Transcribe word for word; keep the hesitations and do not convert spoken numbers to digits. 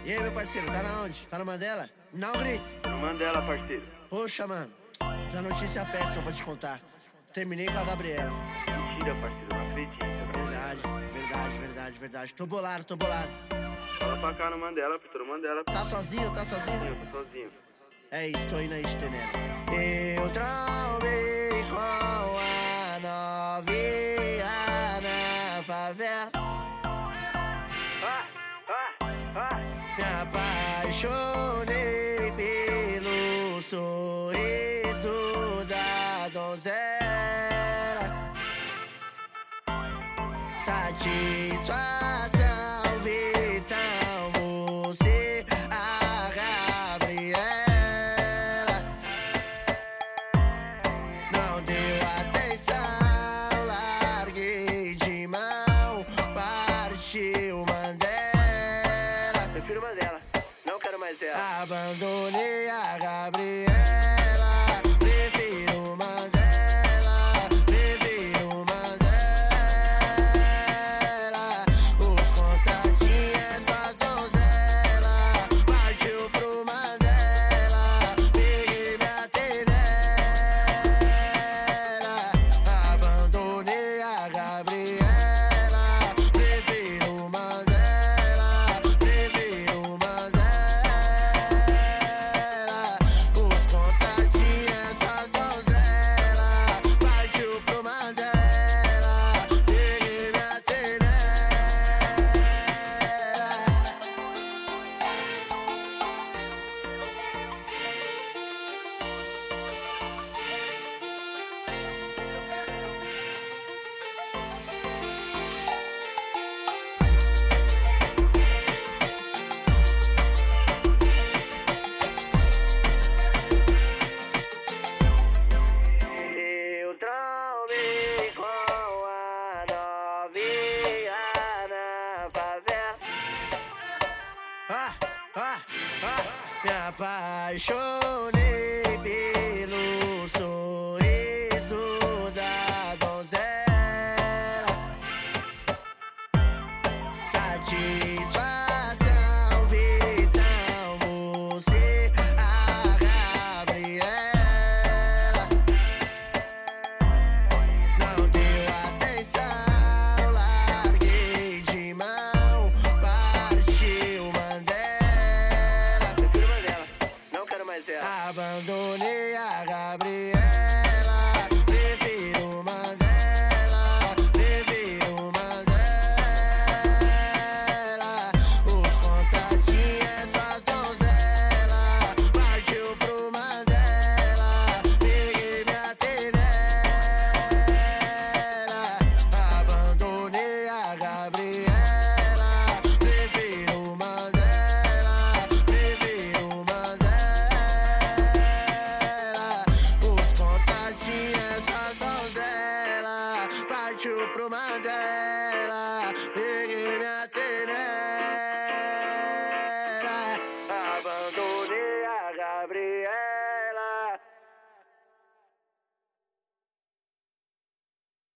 E aí, meu parceiro, tá na onde? Tá no Mandela? Não grita. No Mandela, parceiro. Poxa, mano, já notícia péssima pra te contar. Terminei com a Gabriela. Mentira, parceiro, não acredito. Verdade, verdade, verdade, verdade. Tô bolado, tô bolado. Fala pra cá no Mandela, parceiro, no Mandela. Tá sozinho, tá sozinho? Sozinho, tô sozinho. É isso, tô indo aí, entendendo. Eu trombei com a novinha na favela. Ah, ah, ah. Me apaixonei pelo sorriso da donzela. Satisfação vital, você, a Gabriela. Não deu atenção, larguei de mão, partiu Mandela. Prefiro Mandela, não quero mais ela. Abandonei a Gabriela, prefiro Mandela, prefiro Mandela. Os contatinhos, as donzelas, partiu pro Mandela, peguei minha tenela. Abandonei a Gabriela, prefiro Mandela, prefiro Mandela. Os contatinhos, as donzelas, partiu pro Mandela, peguei minha tenela. Eu trombei com a novinha na favela. Ah, ah, ah, me apaixonei